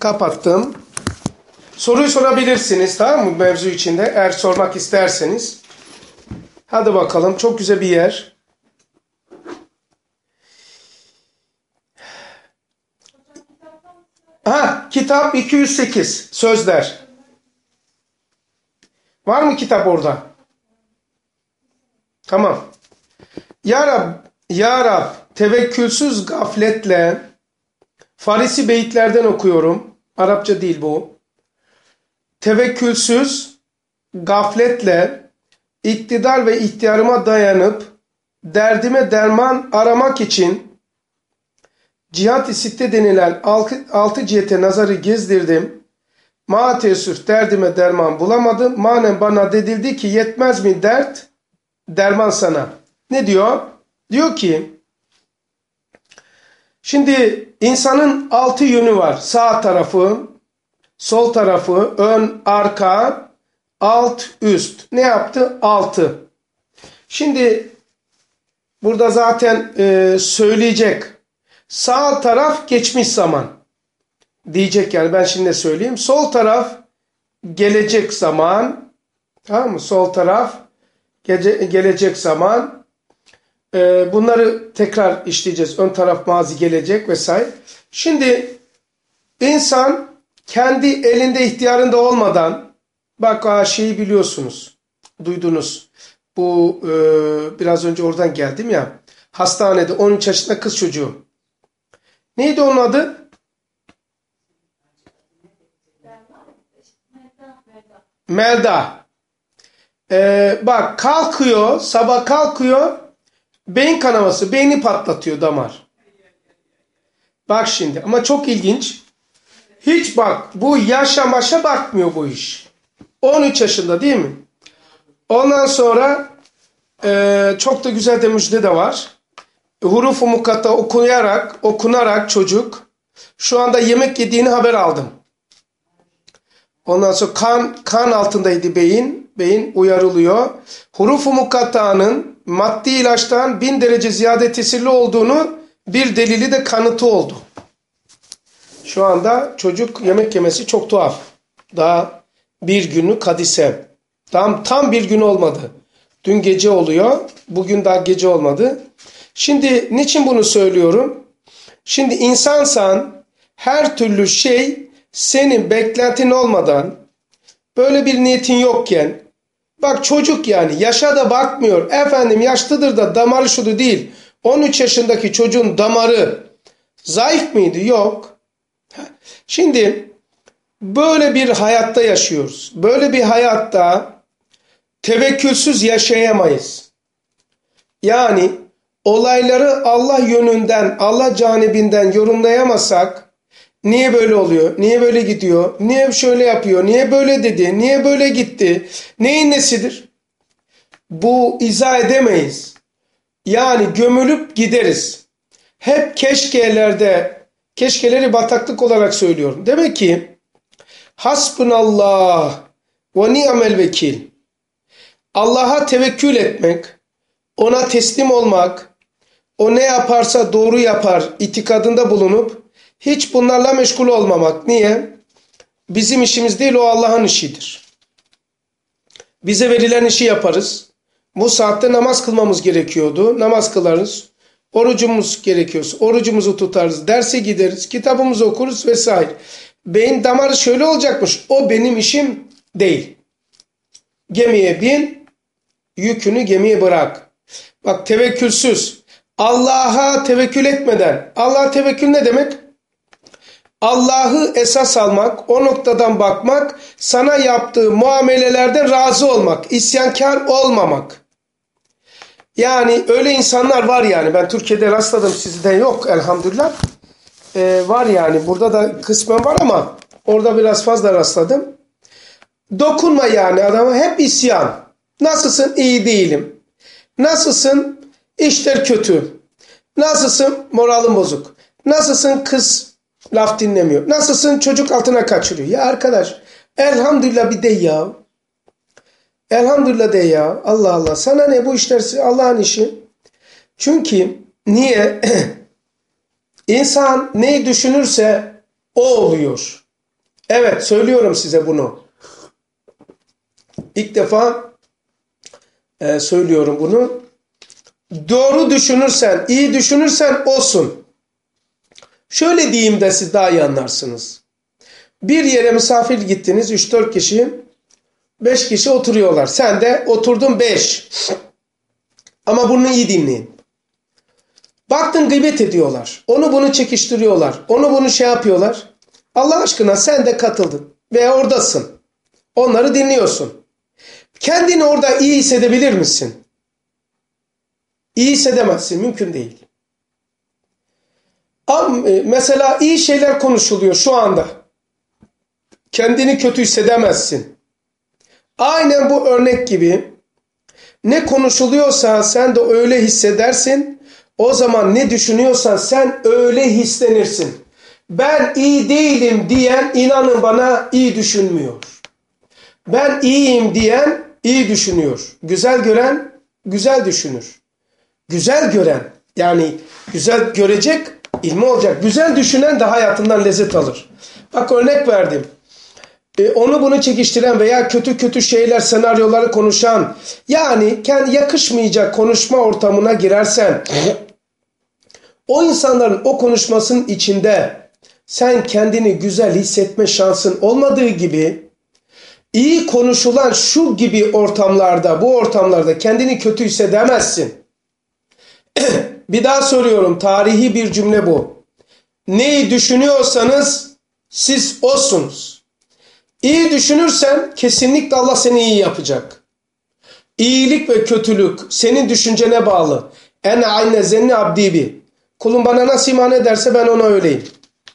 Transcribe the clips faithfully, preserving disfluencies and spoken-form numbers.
Kapattım. Soruyu sorabilirsiniz, tamam mı, mevzu içinde, eğer sormak isterseniz. Hadi bakalım, çok güzel bir yer. Ha, kitap iki yüz sekiz, Sözler. Var mı kitap orada? Tamam. Ya Rab, Ya Rab, tevekkülsüz gafletle, Farisi beyitlerden okuyorum. Arapça değil bu. Tevekkülsüz gafletle, iktidar ve ihtiyarıma dayanıp, derdime derman aramak için, cihat-ı sitte denilen altı, altı cihete nazarı gezdirdim. Ma teessüf, derdime derman bulamadım. Manen bana dedildi ki, yetmez mi dert, derman sana. Ne diyor? Diyor ki, şimdi insanın altı yönü var. Sağ tarafı, sol tarafı, ön, arka, alt, üst. Ne yaptı? Altı. Şimdi burada zaten e, söyleyecek. Sağ taraf geçmiş zaman. Diyecek yani, ben şimdi söyleyeyim. Sol taraf gelecek zaman. Tamam mı? Sol taraf gece, gelecek zaman. E, bunları tekrar işleyeceğiz. Ön taraf mazi, gelecek vesaire. Şimdi insan kendi elinde, ihtiyarında olmadan, bak şeyi biliyorsunuz, duydunuz. Bu e, biraz önce oradan geldim ya. Hastanede on üç yaşında kız çocuğu. Neydi onun adı? Melda. Ee, bak kalkıyor, sabah kalkıyor, beyin kanaması, beyni patlatıyor, damar. Bak şimdi, ama çok ilginç. Hiç bak, bu yaşa maşa bakmıyor bu iş. on üç yaşında değil mi? Ondan sonra e, çok da güzel de müjde de var. Huruf-u mukatta okuyarak, okunarak çocuk şu anda yemek yediğini haber aldım. Ondan sonra kan, kan altındaydı beyin. Beyin uyarılıyor. Huruf-u mukatta'nın maddi ilaçtan bin derece ziyade tesirli olduğunu bir delili de kanıtı oldu. Şu anda çocuk yemek yemesi çok tuhaf. Daha bir günü kadise. Tam, tam bir gün olmadı. Dün gece oluyor. Bugün daha gece olmadı. Şimdi niçin bunu söylüyorum? Şimdi insansan, her türlü şey senin beklentin olmadan, böyle bir niyetin yokken, bak çocuk yani yaşa da bakmıyor. Efendim yaşlıdır da damarı şudu değil. on üç yaşındaki çocuğun damarı zayıf mıydı? Yok. Şimdi böyle bir hayatta yaşıyoruz. Böyle bir hayatta tevekkülsüz yaşayamayız. Yani olayları Allah yönünden, Allah canibinden yorumlayamazsak, niye böyle oluyor, niye böyle gidiyor, niye şöyle yapıyor, niye böyle dedi, niye böyle gitti, neyin nesidir? Bu izah edemeyiz. Yani gömülüp gideriz. Hep keşkelerde, keşkeleri bataklık olarak söylüyorum. Demek ki hasbunallah ve ni'mel vekil. Allah'a tevekkül etmek, ona teslim olmak, o ne yaparsa doğru yapar itikadında bulunup hiç bunlarla meşgul olmamak. Niye? Bizim işimiz değil, o Allah'ın işidir. Bize verilen işi yaparız. Bu saatte namaz kılmamız gerekiyordu. Namaz kılarız. Orucumuz gerekiyorsa orucumuzu tutarız. Derse gideriz. Kitabımızı okuruz vesaire. Beyin damarı şöyle olacakmış. O benim işim değil. Gemiye bin, yükünü gemiye bırak. Bak tevekkülsüz. Allah'a tevekkül etmeden. Allah'a tevekkül ne demek? Allah'ı esas almak, o noktadan bakmak, sana yaptığı muamelelerden razı olmak, isyankar olmamak. Yani öyle insanlar var yani. Ben Türkiye'de rastladım, sizde yok elhamdülillah. Ee, var yani. Burada da kısmen var ama orada biraz fazla rastladım. Dokunma yani adama, hep isyan. Nasılsın? İyi değilim. Nasılsın? İşler kötü. Nasılsın? Moralin bozuk. Nasılsın? Kız laf dinlemiyor. Nasılsın? Çocuk altına kaçırıyor. Ya arkadaş, elhamdülillah bir de ya. Elhamdülillah de ya. Allah Allah. Sana ne, bu işler Allah'ın işi. Çünkü niye? İnsan neyi düşünürse o oluyor. Evet, söylüyorum size bunu. İlk defa e, söylüyorum bunu. Doğru düşünürsen, iyi düşünürsen olsun. Şöyle diyeyim de siz daha iyi anlarsınız. Bir yere misafir gittiniz, üç dört kişi, beş kişi oturuyorlar. Sen de oturdun beş. Ama bunu iyi dinleyin. Baktın gıybet ediyorlar. Onu bunu çekiştiriyorlar. Onu bunu şey yapıyorlar. Allah aşkına sen de katıldın veya oradasın. Onları dinliyorsun. Kendini orada iyi hissedebilir misin? İyi hissedemezsin. Mümkün değil. Ama mesela iyi şeyler konuşuluyor şu anda. Kendini kötü hissedemezsin. Aynen bu örnek gibi ne konuşuluyorsa sen de öyle hissedersin. O zaman ne düşünüyorsan sen öyle hislenirsin. Ben iyi değilim diyen inanın bana iyi düşünmüyor. Ben iyiyim diyen iyi düşünüyor. Güzel gören güzel düşünür. Güzel gören yani güzel görecek ilmi olacak. Güzel düşünen de hayatından lezzet alır. Bak örnek verdim. E, onu bunu çekiştiren veya kötü kötü şeyler, senaryoları konuşan, yani kendi yakışmayacak konuşma ortamına girersen, o insanların o konuşmasının içinde sen kendini güzel hissetme şansın olmadığı gibi, iyi konuşulan şu gibi ortamlarda, bu ortamlarda kendini kötü hissedemezsin. Bir daha soruyorum, tarihi bir cümle bu. Neyi düşünüyorsanız siz olsunuz. İyi düşünürsen kesinlikle Allah seni iyi yapacak. İyilik ve kötülük senin düşüncene bağlı. En ayne zenni abdi bi. Kulum bana nasıl iman ederse ben ona öyleyim.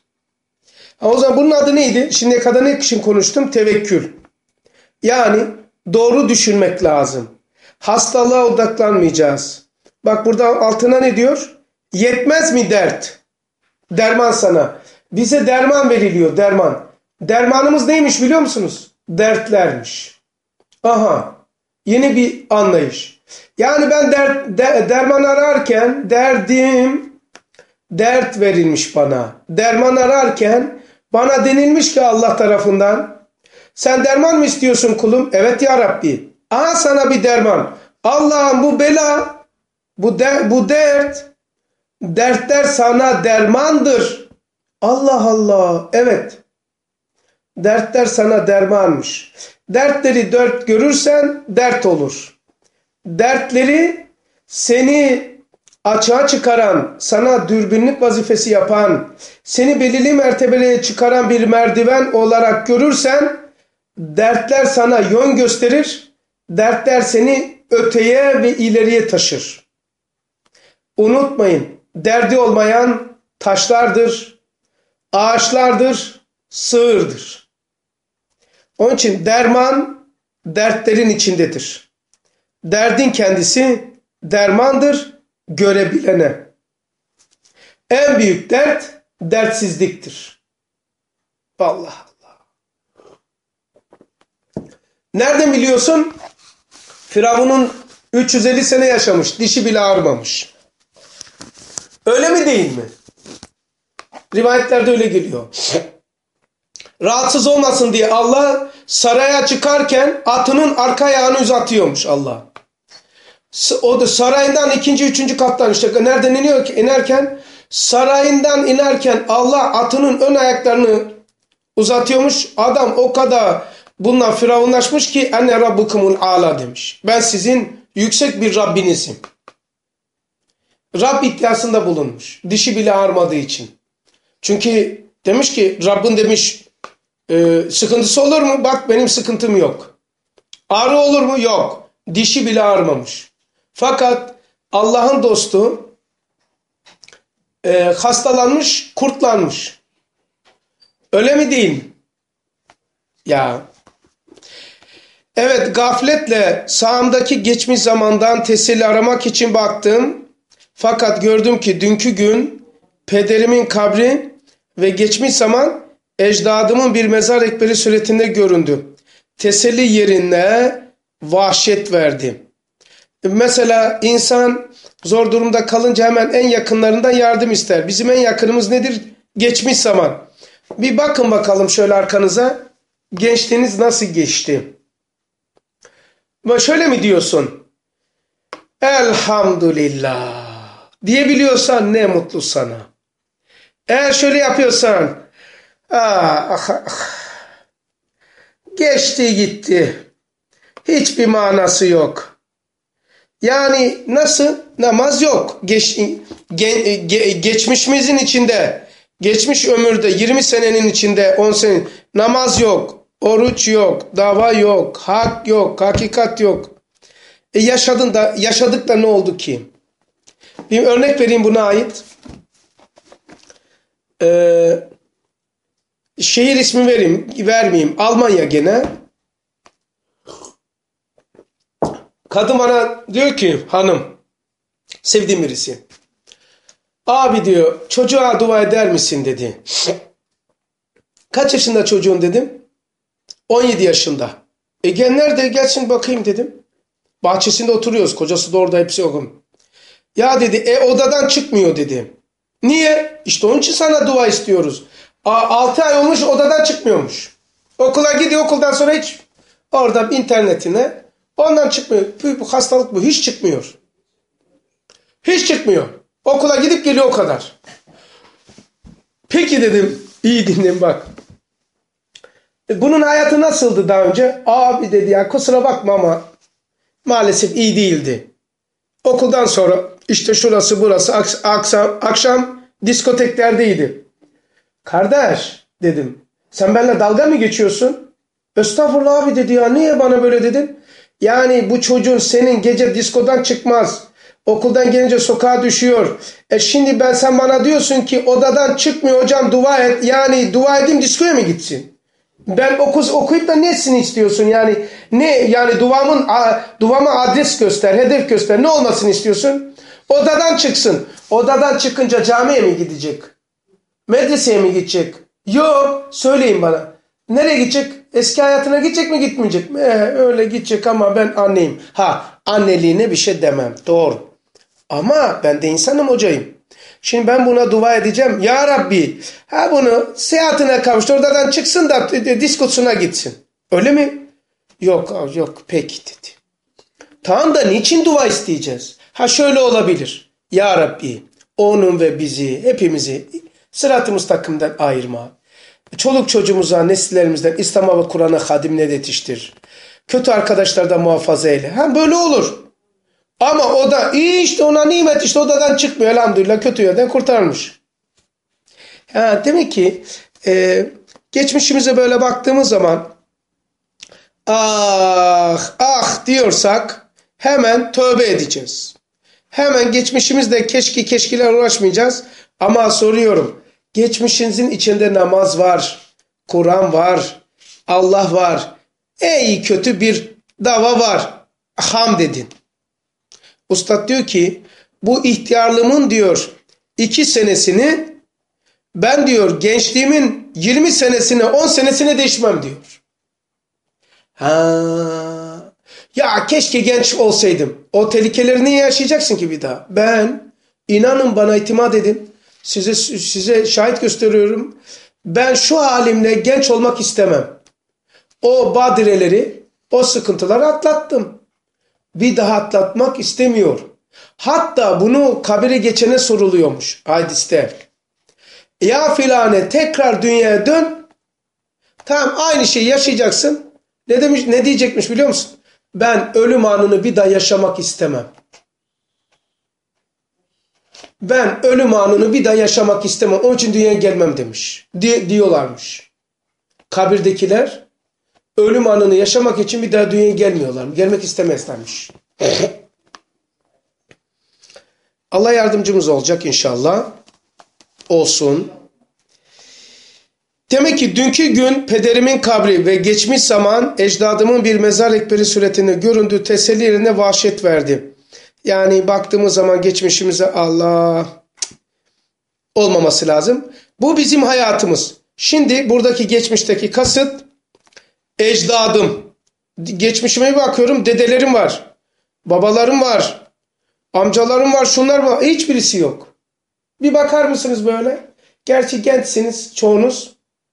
Ha, o zaman bunun adı neydi? Şimdiye kadar ne için konuştum? Tevekkül. Yani doğru düşünmek lazım. Hastalığa odaklanmayacağız. Bak burada altına ne diyor? Yetmez mi dert? Derman sana. Bize derman veriliyor, derman. Dermanımız neymiş biliyor musunuz? Dertlermiş. Aha, yeni bir anlayış. Yani ben dert, de, derman ararken derdim, dert verilmiş bana. Derman ararken bana denilmiş ki Allah tarafından, sen derman mı istiyorsun kulum? Evet ya Rabbi. Aha sana bir derman. Allah'ım bu bela, bu, de, bu dert, dertler sana dermandır. Allah Allah, evet. Dertler sana dermanmış. Dertleri dört görürsen dert olur. Dertleri seni açığa çıkaran, sana dürbünlük vazifesi yapan, seni belirli mertebeye çıkaran bir merdiven olarak görürsen, dertler sana yön gösterir, dertler seni öteye ve ileriye taşır. Unutmayın, derdi olmayan taşlardır, ağaçlardır, sığırdır. Onun için derman dertlerin içindedir. Derdin kendisi dermandır görebilene. En büyük dert dertsizliktir. Allah Allah. Nereden biliyorsun? Firavun'un üç yüz elli sene yaşamış, dişi bile ağrımamış. Öyle mi değil mi? Rivayetlerde öyle geliyor. Rahatsız olmasın diye Allah saraya çıkarken atının arka ayağını uzatıyormuş Allah. O da sarayından ikinci, üçüncü kattan işte nereden iniyor ki inerken sarayından inerken Allah atının ön ayaklarını uzatıyormuş. Adam o kadar bununla firavunlaşmış ki enne rabbukumul ala demiş. Ben sizin yüksek bir Rabbinizim. Rab iddiasında bulunmuş. Dişi bile ağrımadığı için. Çünkü demiş ki Rabbin demiş e, sıkıntısı olur mu? Bak benim sıkıntım yok. Ağrı olur mu? Yok. Dişi bile ağrımamış. Fakat Allah'ın dostu e, hastalanmış, kurtlanmış. Öyle mi değil mi? Ya. Evet, gafletle sağımdaki geçmiş zamandan teselli aramak için baktım. Fakat gördüm ki dünkü gün pederimin kabri ve geçmiş zaman ecdadımın bir mezar ekberi suretinde göründü. Teselli yerine vahşet verdi. Mesela insan zor durumda kalınca hemen en yakınlarından yardım ister. Bizim en yakınımız nedir? Geçmiş zaman. Bir bakın bakalım şöyle arkanıza. Gençliğiniz nasıl geçti? Ve şöyle mi diyorsun? Elhamdülillah diyebiliyorsan ne mutlu sana. Eğer şöyle yapıyorsan ah, ah, ah, geçti gitti. Hiçbir manası yok. Yani nasıl? Namaz yok. Geç, ge, ge, geçmişimizin içinde, geçmiş ömürde yirmi senenin içinde on sene namaz yok, oruç yok, dava yok, hak yok, hakikat yok. E yaşadın da, yaşadık da ne oldu ki? Bir örnek vereyim buna ait. Ee, şehir ismi vereyim, vermeyeyim. Almanya gene. Kadın bana diyor ki hanım, sevdiğim birisi. Abi diyor çocuğa dua eder misin dedi. Kaç yaşında çocuğun dedim. on yedi yaşında. E gel nerede gelsin bakayım dedim. Bahçesinde oturuyoruz. Kocası da orada hepsi okum. Ya dedi e odadan çıkmıyor dedi. Niye? İşte onun için sana dua istiyoruz. altı ay olmuş odadan çıkmıyormuş. Okula gidiyor okuldan sonra hiç orada internetine ondan çıkmıyor. Bu, bu hastalık bu. Hiç çıkmıyor. Hiç çıkmıyor. Okula gidip geliyor o kadar. Peki dedim. İyi dinleyin bak. Bunun hayatı nasıldı daha önce? Abi dedi ya kusura bakma ama maalesef iyi değildi. Okuldan sonra işte şurası burası akşam, akşam diskoteklerdeydi. Kardeş dedim. Sen benimle dalga mı geçiyorsun? Estağfurullah abi dedi ya niye bana böyle dedin? Yani bu çocuğun senin gece diskodan çıkmaz. Okuldan gelince sokağa düşüyor. E şimdi ben sen bana diyorsun ki odadan çıkmıyor hocam dua et. Yani dua edeyim diskoya mı gitsin? Ben oku, okuyup da nesini istiyorsun yani? Ne yani duamın duama adres göster, hedef göster. Ne olmasını istiyorsun? Odadan çıksın. Odadan çıkınca camiye mi gidecek? Medreseye mi gidecek? Yok. Söyleyin bana. Nereye gidecek? Eski hayatına gidecek mi gitmeyecek mi? Ee, öyle gidecek ama ben anneyim. Ha anneliğine bir şey demem. Doğru. Ama ben de insanım hocayım. Şimdi ben buna dua edeceğim. Ya Rabbi ha bunu seyahatine kavuştu. Oradan çıksın da diskosuna gitsin. Öyle mi? Yok yok peki dedi. Tamam da niçin dua isteyeceğiz? Ha şöyle olabilir. Ya Rabbi onun ve bizi hepimizi sırat-ı müstakimden ayırma. Çoluk çocuğumuza nesillerimizden İslam'a ve Kur'an'a hadimle yetiştir. Kötü arkadaşlardan muhafaza eyle. Ha böyle olur. Ama o da iyi işte ona nimet işte odadan çıkmıyor elhamdülillah kötü yerden kurtarmış. Ha, demek ki e, geçmişimize böyle baktığımız zaman ah ah diyorsak hemen tövbe edeceğiz. Hemen geçmişimizde keşke keşkeler uğraşmayacağız. Ama soruyorum geçmişinizin içinde namaz var, Kur'an var, Allah var. İyi kötü bir dava var. Hamd edin. Ustad diyor ki bu ihtiyarlığımın diyor iki senesini ben diyor gençliğimin yirmi senesine on senesine değişmem diyor. Ha, ya keşke genç olsaydım. O tehlikeleri niye yaşayacaksın ki bir daha? Ben inanın bana itimat edin. Size size şahit gösteriyorum. Ben şu halimle genç olmak istemem. O badireleri, o sıkıntıları atlattım. Bir daha atlatmak istemiyor. Hatta bunu kabire geçene soruluyormuş hadiste. Ya filane tekrar dünyaya dön. Tamam aynı şeyi yaşayacaksın. Ne demiş, ne diyecekmiş biliyor musun? Ben ölüm anını bir daha yaşamak istemem. Ben ölüm anını bir daha yaşamak istemem. Onun için dünyaya gelmem demiş. Di diyorlarmış. Kabirdekiler ölüm anını yaşamak için bir daha dünyaya gelmiyorlar. Gelmek istemezlermiş. Allah yardımcımız olacak inşallah. Olsun. Demek ki dünkü gün pederimin kabri ve geçmiş zaman ecdadımın bir mezar ekberi suretinde göründüğü teselli yerine vahşet verdi. Yani baktığımız zaman geçmişimize Allah olmaması lazım. Bu bizim hayatımız. Şimdi buradaki geçmişteki kasıt ecdadım. Geçmişime bir bakıyorum dedelerim var. Babalarım var. Amcalarım var, şunlar var. Hiçbirisi yok. Bir bakar mısınız böyle? Gerçi gençsiniz çoğunuz.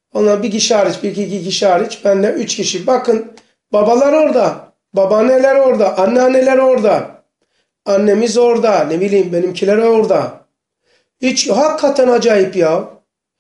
Onlar bir kişi hariç, bir iki kişi hariç, bende üç kişi. Bakın babalar orada, babaanneler orada, anneanneler orada. Annemiz orada, ne bileyim benimkiler orada. Hiç hakikaten acayip ya.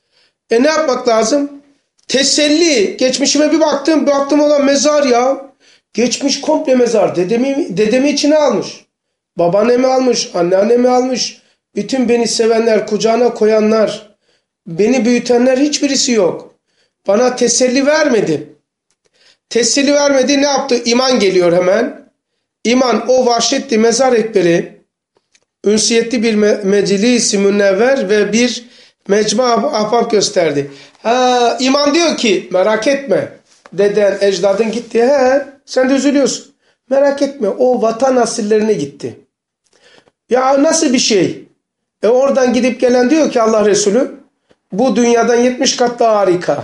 E ne yapmak lazım? Teselli. Geçmişime bir baktım, baktım olan mezar ya. Geçmiş komple mezar. Dedemi, dedemi içine almış. Babaannemi almış, anneannemi almış. Bütün beni sevenler, kucağına koyanlar, beni büyütenler hiçbirisi yok. Bana teselli vermedi. Teselli vermedi, ne yaptı? İman geliyor hemen. İman o vahşetli mezar ekberi, ünsiyetli bir me meclis-i münevver ve bir mecma ahbap gösterdi. Ha, iman diyor ki merak etme. Deden, ecdadın gitti. He, sen de üzülüyorsun. Merak etme, o vatan asillerine gitti. Ya nasıl bir şey? E oradan gidip gelen diyor ki Allah Resulü, bu dünyadan yetmiş kat daha harika.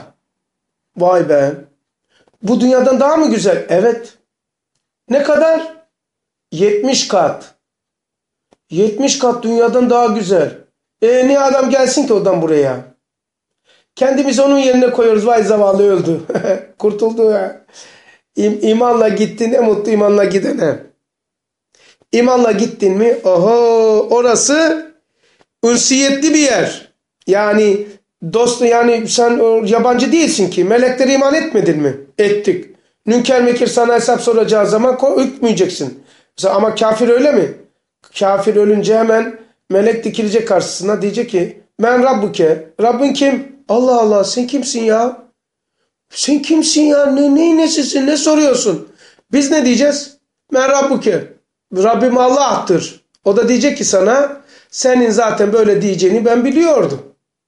Vay be. Bu dünyadan daha mı güzel? Evet. Ne kadar? yetmiş kat. yetmiş kat dünyadan daha güzel. E niye adam gelsin ki oradan buraya? Kendimizi onun yerine koyuyoruz. Vay zavallı öldü. Kurtuldu ya. İm imanla gittin, ne mutlu imanla gidene. İmanla gittin mi? Oho, orası ünsiyetli bir yer. Yani dost, yani sen yabancı değilsin ki. Meleklere iman etmedin mi? Ettik. Münker mekir sana hesap soracağı zaman hükmeyeceksin. Mesela, ama kafir öyle mi? Kafir ölünce hemen melek dikilecek karşısına, diyecek ki ben Rabbuke. Rabbin kim? Allah Allah, sen kimsin ya? Sen kimsin ya? Ne, ne nesisin? Ne soruyorsun? Biz ne diyeceğiz? Ben Rabbuke. Rabbim Allah'tır. O da diyecek ki sana, senin zaten böyle diyeceğini ben biliyordum.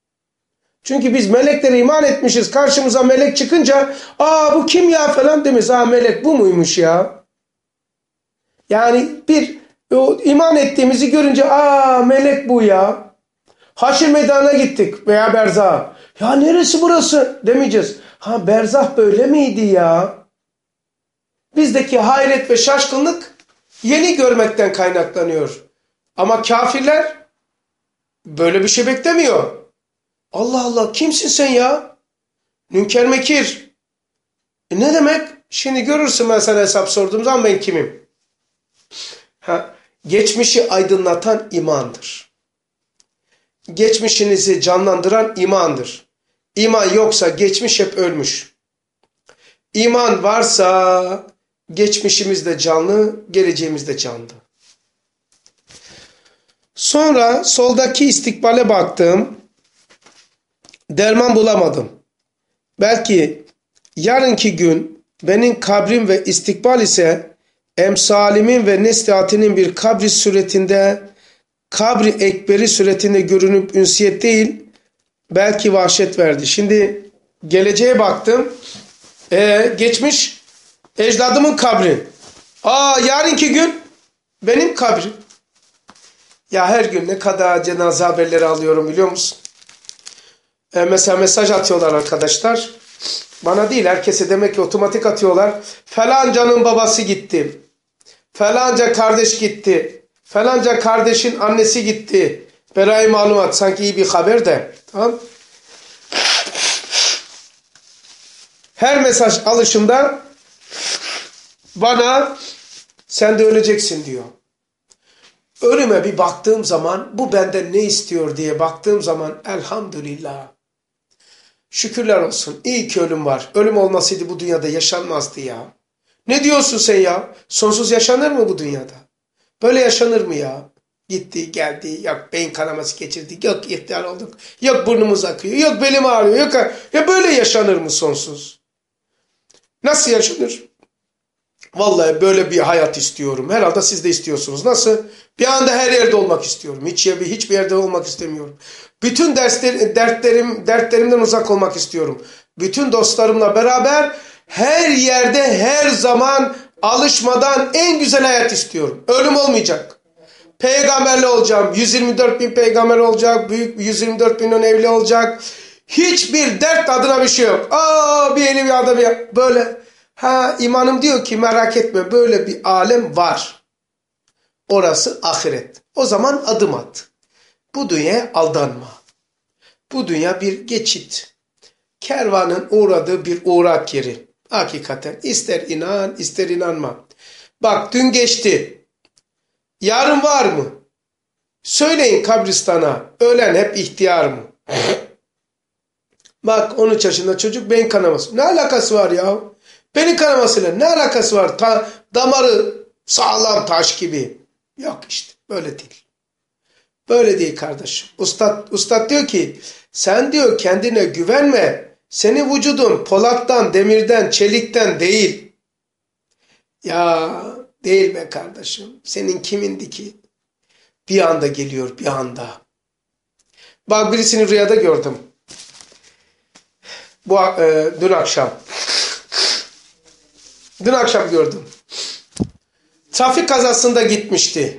Çünkü biz meleklere iman etmişiz. Karşımıza melek çıkınca, aa bu kim ya falan demeyiz. Aa melek bu muymuş ya? Yani bir o, iman ettiğimizi görünce, aa melek bu ya. Haşr meydanına gittik veya berzah. Ya neresi burası demeyeceğiz. Ha berzah böyle miydi ya? Bizdeki hayret ve şaşkınlık yeni görmekten kaynaklanıyor. Ama kafirler böyle bir şey beklemiyor. Allah Allah, kimsin sen ya? Münker mekir. E ne demek? Şimdi görürsün, ben sana hesap sorduğum zaman ben kimim? Ha, geçmişi aydınlatan imandır. Geçmişinizi canlandıran imandır. İman yoksa geçmiş hep ölmüş. İman varsa geçmişimiz de canlı, geleceğimiz de canlı. Sonra soldaki istikbale baktım. Derman bulamadım. Belki yarınki gün benim kabrim ve istikbal ise emsalimin ve neslihatinin bir kabri suretinde, kabri ekberi suretinde görünüp ünsiyet değil, belki vahşet verdi. Şimdi geleceğe baktım. Ee, geçmiş ecdadımın kabri. Aa yarınki gün benim kabrim. Ya her gün ne kadar cenaze haberleri alıyorum biliyor musun? Ee, mesela mesaj atıyorlar arkadaşlar. Bana değil, herkese demek ki otomatik atıyorlar. Falancanın babası gitti. Falanca kardeş gitti. Falanca kardeşin annesi gitti. Beray malumat, sanki iyi bir haber de. Tamam. Her mesaj alışımda bana sen de öleceksin diyor. Ölüme bir baktığım zaman, bu benden ne istiyor diye baktığım zaman, elhamdülillah. Şükürler olsun. İyi ki ölüm var. Ölüm olmasaydı bu dünyada yaşanmazdı ya. Ne diyorsun sen ya? Sonsuz yaşanır mı bu dünyada? Böyle yaşanır mı ya? Gitti, geldi, yok beyin kanaması geçirdik, yok ihtiyar olduk, yok burnumuz akıyor, yok belim ağrıyor, yok... Ya böyle yaşanır mı sonsuz? Nasıl yaşanır? Vallahi böyle bir hayat istiyorum. Herhalde siz de istiyorsunuz. Nasıl? Bir anda her yerde olmak istiyorum. Hiç yerde, hiçbir yerde olmak istemiyorum. Bütün dersler, dertlerim, dertlerimden uzak olmak istiyorum. Bütün dostlarımla beraber her yerde, her zaman alışmadan en güzel hayat istiyorum. Ölüm olmayacak. Peygamberli olacağım. yüz yirmi dört bin peygamber olacak. Büyük yüz yirmi dört bin evli olacak. Hiçbir dert adına bir şey yok. Aa bir eli bir adam ya. Böyle. Ha imanım diyor ki merak etme, böyle bir alem var. Orası ahiret. O zaman adım at. Bu dünyaya aldanma. Bu dünya bir geçit. kervanın uğradığı bir uğrak yeri. Hakikaten ister inan ister inanma. Bak dün geçti. Yarın var mı? Söyleyin kabristana. Ölen hep ihtiyar mı? Bak on üç yaşında çocuk beyin kanaması. Ne alakası var ya? Beyin kanamasıyla ne alakası var? Ta, damarı sağlam taş gibi. Yok işte böyle değil. Böyle değil kardeşim. Ustad, ustad diyor ki sen diyor kendine güvenme. Senin vücudun polattan, demirden, çelikten değil. Ya değil be kardeşim. Senin kimindi ki? Bir anda geliyor bir anda. Bak birisini rüyada gördüm. Bu e, dün akşam. Dün akşam gördüm. Trafik kazasında gitmişti.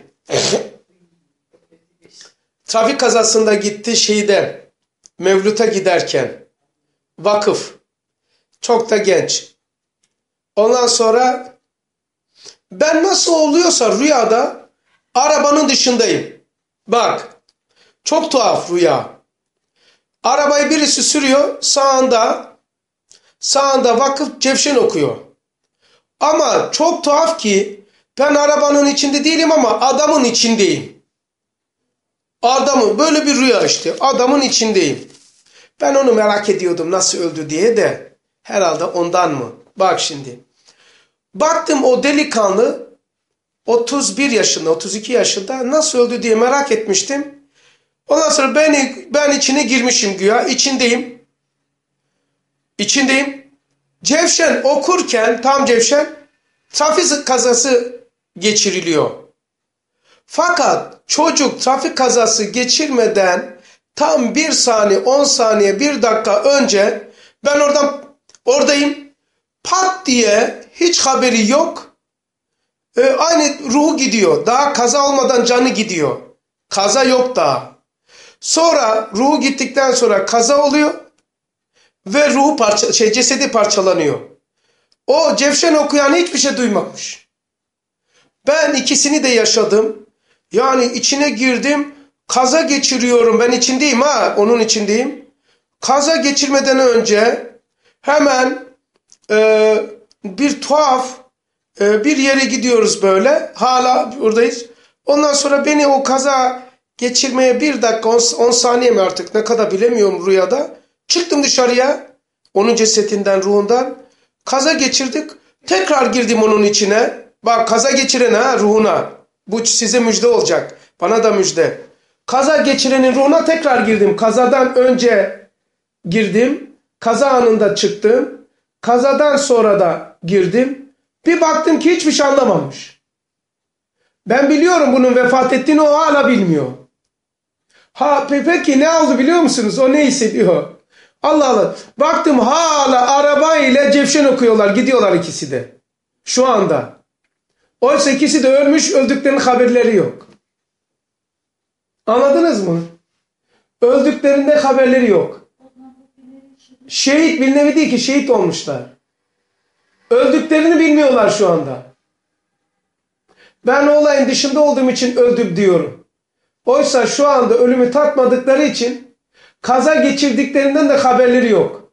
Trafik kazasında gitti şeyde. Mevlut'a giderken. Vakıf. Çok da genç. Ondan sonra ben nasıl oluyorsa rüyada arabanın dışındayım. Bak. Çok tuhaf rüya. Arabayı birisi sürüyor. Sağında sağında vakıf cevşen okuyor. Ama çok tuhaf ki ben arabanın içinde değilim ama adamın içindeyim. Adamın böyle bir rüya işte. Adamın içindeyim. Ben onu merak ediyordum nasıl öldü diye de herhalde ondan mı? Bak şimdi. Baktım o delikanlı otuz bir yaşında, otuz iki yaşında nasıl öldü diye merak etmiştim. Ondan sonra ben, ben içine girmişim güya. İçindeyim. İçindeyim. Cevşen okurken tam Cevşen trafik kazası geçiriliyor. Fakat çocuk trafik kazası geçirmeden tam bir saniye, on saniye, bir dakika önce ben oradan oradayım. Pat diye hiç haberi yok. Ee, aynı ruhu gidiyor. Daha kaza olmadan canı gidiyor. Kaza yok daha. Sonra ruhu gittikten sonra kaza oluyor ve ruhu parça, şey, cesedi parçalanıyor. O Cevşen okuyan hiçbir şey duymamış. Ben ikisini de yaşadım. Yani içine girdim, kaza geçiriyorum. Ben içindeyim ha, onun içindeyim. Kaza geçirmeden önce hemen e, bir tuhaf e, bir yere gidiyoruz böyle. Hala buradayız. Ondan sonra beni o kaza geçirmeye bir dakika on saniye mi artık ne kadar bilemiyorum rüyada. Çıktım dışarıya onun cesedinden ruhundan. Kaza geçirdik. Tekrar girdim onun içine. Bak kaza geçiren ha ruhuna. Bu size müjde olacak. Bana da müjde. Kaza geçirenin ruhuna tekrar girdim. Kazadan önce girdim. Kaza anında çıktım. Kazadan sonra da girdim. Bir baktım ki hiçbir şey anlamamış. Ben biliyorum bunun vefat ettiğini, o hala bilmiyor. Ha peki ne oldu biliyor musunuz? O ne hissediyor? Allah Allah. Baktım hala araba ile Cevşen okuyorlar. Gidiyorlar ikisi de. Şu anda. Oysa ikisi de ölmüş, öldüklerinin haberleri yok. Anladınız mı? Öldüklerinde haberleri yok. Şehit bir nevi değil ki, şehit olmuşlar. Öldüklerini bilmiyorlar şu anda. Ben olayın dışında olduğum için öldüm diyorum. Oysa şu anda ölümü tatmadıkları için kaza geçirdiklerinden de haberleri yok.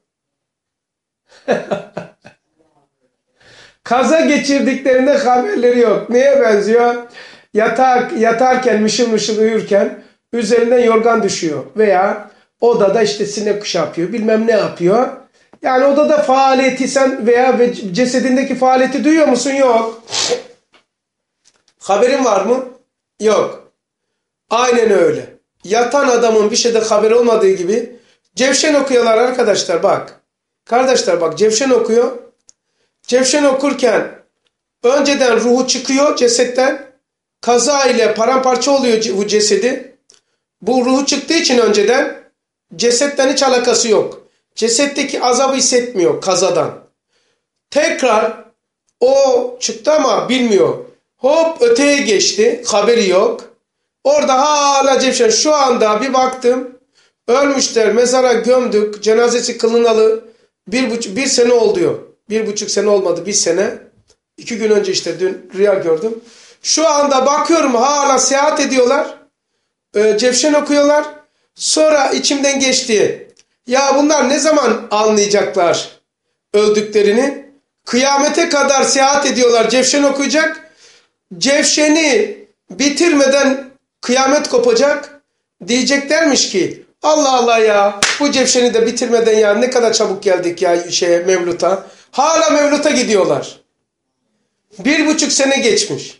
Kaza geçirdiklerinde haberleri yok. Neye benziyor? Yatar, yatarken mışıl mışıl uyurken üzerinden yorgan düşüyor. Veya odada işte sinek kuşu yapıyor. Bilmem ne yapıyor. Yani odada faaliyeti sen veya cesedindeki faaliyeti duyuyor musun? Yok. Haberin var mı? Yok. Aynen öyle. Yatan adamın bir şeyde haberi olmadığı gibi Cevşen okuyorlar arkadaşlar bak. Kardeşler bak Cevşen okuyor. Cevşen okurken önceden ruhu çıkıyor cesetten. Kaza ile paramparça oluyor bu cesedi. Bu ruhu çıktığı için önceden cesetten hiç alakası yok. Cesetteki azabı hissetmiyor kazadan. Tekrar o çıktı ama bilmiyor. Hop öteye geçti. Haberi yok. Orada hala Cevşen. Şu anda bir baktım. Ölmüşler. Mezara gömdük. Cenazesi kılınalı. Bir, buçuk, bir sene oldu. Bir buçuk sene olmadı. Bir sene. İki gün önce işte dün rüya gördüm. Şu anda bakıyorum hala seyahat ediyorlar. Ee, Cevşen okuyorlar. Sonra içimden geçti. Ya bunlar ne zaman anlayacaklar öldüklerini? Kıyamete kadar seyahat ediyorlar. Cevşen okuyacak. Cevşeni bitirmeden kıyamet kopacak. Diyeceklermiş ki Allah Allah ya bu Cevşen'i de bitirmeden ya ne kadar çabuk geldik ya şeye Mevlut'a. Hala Mevlut'a gidiyorlar. Bir buçuk sene geçmiş.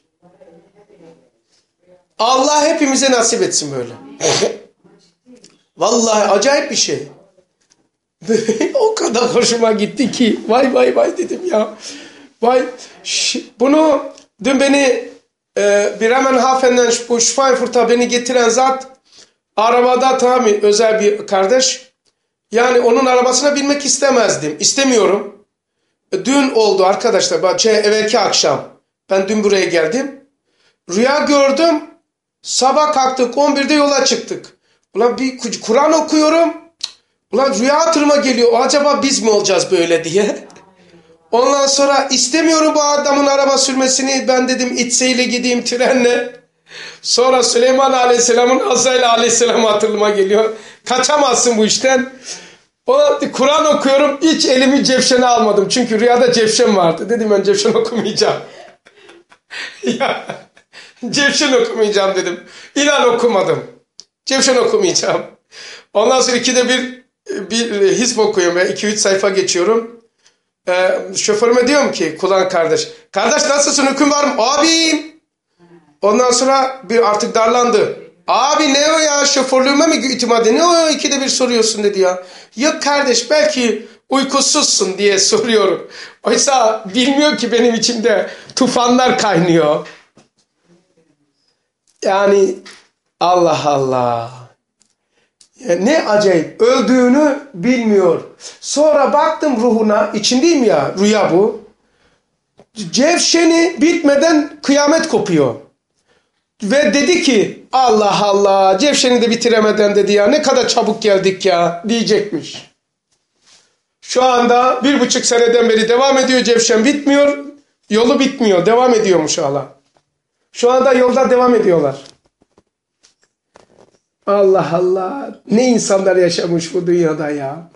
Allah hepimize nasip etsin böyle. Vallahi acayip bir şey. O kadar hoşuma gitti ki vay vay vay dedim ya. Vay bunu dün beni e, Bremenhaven'den bu Schweinfurt'a beni getiren zat arabada tamam özel bir kardeş. Yani onun arabasına binmek istemezdim. İstemiyorum. Dün oldu arkadaşlar. Şey, evvelki akşam. Ben dün buraya geldim. Rüya gördüm. Sabah kalktık on birde yola çıktık. Ulan bir Kur'an okuyorum. Ulan rüya hatırıma geliyor. Acaba biz mi olacağız böyle diye. Ondan sonra istemiyorum bu adamın araba sürmesini. Ben dedim itseyle gideyim trenle. Sonra Süleyman Aleyhisselam'ın Azrail Aleyhisselam hatırıma geliyor. Kaçamazsın bu işten. Kur'an okuyorum. Hiç elimi Cevşen'e almadım. Çünkü rüyada Cevşen vardı. Dedim ben Cevşen okumayacağım. ya, Cevşen okumayacağım dedim. İnan okumadım. Cevşen okumayacağım. Ondan sonra ikide bir bir hizb okuyorum ve iki üç sayfa geçiyorum. Ee, şoförüme diyorum ki kulağın kardeş. Kardeş nasılsın, hüküm var mı? Abim. Ondan sonra bir artık darlandı. Abi ne o ya, şoförlüğüme mi itimat ediyorsun? Ne o ikide bir soruyorsun dedi ya. Yok kardeş belki uykusuzsun diye soruyorum. Oysa bilmiyor ki benim içimde tufanlar kaynıyor. Yani Allah Allah. Ya ne acayip, öldüğünü bilmiyor. Sonra baktım ruhuna, içindeyim ya, rüya bu. Cevşeni bitmeden kıyamet kopuyor. Ve dedi ki Allah Allah Cevşen'i de bitiremeden dedi ya ne kadar çabuk geldik ya diyecekmiş. Şu anda bir buçuk seneden beri devam ediyor, Cevşen bitmiyor. Yolu bitmiyor, devam ediyormuş hala. Şu anda yolda devam ediyorlar. Allah Allah. Ne insanlar yaşamış bu dünyada ya.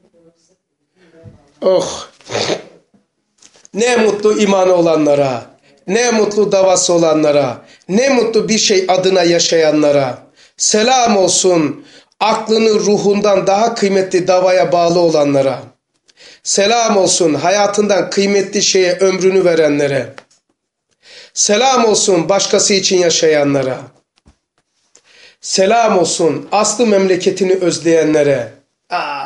Oh. Ne mutlu imanı olanlara. Ne mutlu davası olanlara. Ne mutlu bir şey adına yaşayanlara. Selam olsun aklını ruhundan daha kıymetli davaya bağlı olanlara. Selam olsun hayatından kıymetli şeye ömrünü verenlere. Selam olsun başkası için yaşayanlara. Selam olsun aslı memleketini özleyenlere. Aa.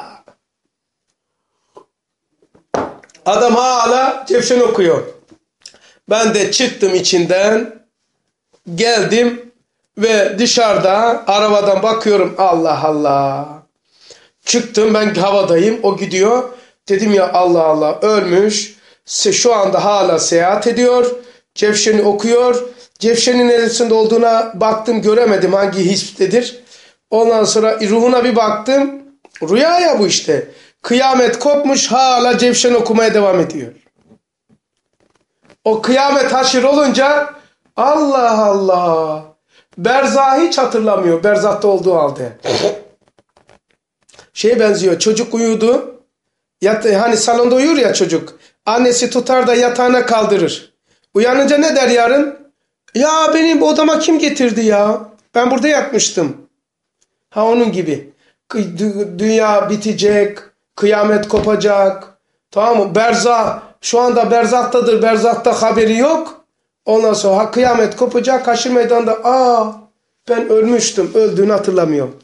Adam hala Cevşen okuyor. Ben de çıktım içinden, geldim ve dışarıda arabadan bakıyorum, Allah Allah. Çıktım, ben havadayım, o gidiyor. Dedim ya Allah Allah, ölmüş. Şu anda hala seyahat ediyor. Cevşen'i okuyor. Cevşen'in neresinde olduğuna baktım, göremedim hangi hizptedir. Ondan sonra ruhuna bir baktım. Rüya ya bu işte. Kıyamet kopmuş, hala Cevşen okumaya devam ediyor. O kıyamet haşir olunca Allah Allah. Berzah'ı hiç hatırlamıyor. Berzah'ta olduğu halde. Şeye benziyor. Çocuk uyudu. Yat, hani salonda uyur ya çocuk. Annesi tutar da yatağına kaldırır. Uyanınca ne der yarın? Ya benim odama kim getirdi ya? Ben burada yatmıştım. Ha onun gibi. Dünya bitecek. Kıyamet kopacak. Tamam mı? Berzah. Şu anda berzahtadır. Berzahta haberi yok. Ondan sonra kıyamet kopacak. Haşir meydanda aa ben ölmüştüm. Öldüğünü hatırlamıyorum.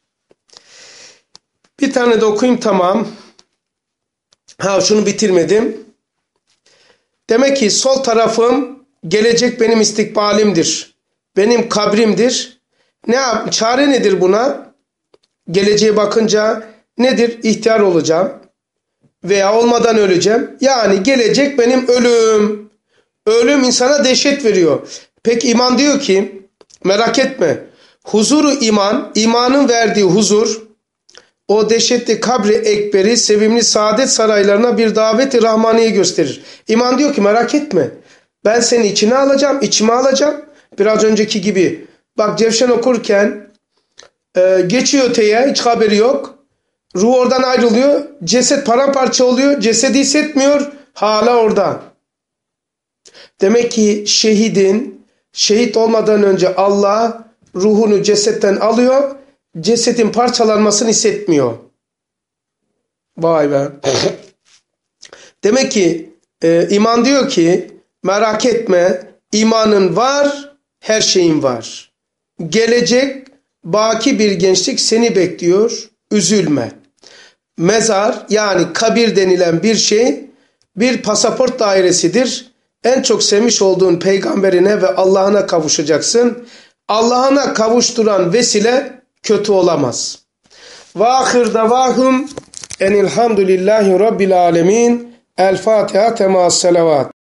Bir tane de okuyayım tamam. Ha şunu bitirmedim. Demek ki sol tarafım gelecek benim istikbalimdir. Benim kabrimdir. Ne yap? Çare nedir buna? Geleceğe bakınca nedir? İhtiyar olacağım. Veya olmadan öleceğim. Yani gelecek benim ölüm. Ölüm insana dehşet veriyor. Peki iman diyor ki merak etme. Huzuru iman, imanın verdiği huzur o dehşetli kabri ekberi sevimli saadet saraylarına bir daveti rahmaniye gösterir. İman diyor ki merak etme. Ben seni içine alacağım, içime alacağım. Biraz önceki gibi. Bak Cevşen okurken e, geçiyor öteye, hiç haberi yok. Ruh oradan ayrılıyor. Ceset paramparça oluyor. Cesedi hissetmiyor. Hala orada. Demek ki şehidin şehit olmadan önce Allah ruhunu cesetten alıyor. Cesedin parçalanmasını hissetmiyor. Vay be. Demek ki e, iman diyor ki merak etme, imanın var, her şeyin var. Gelecek baki bir gençlik seni bekliyor, üzülme. Mezar yani kabir denilen bir şey bir pasaport dairesidir. En çok sevmiş olduğun peygamberine ve Allah'ına kavuşacaksın. Allah'ına kavuşturan vesile kötü olamaz. Ve ahir davahum enilhamdülillahi rabbil alemin. El Fatiha temas selavat.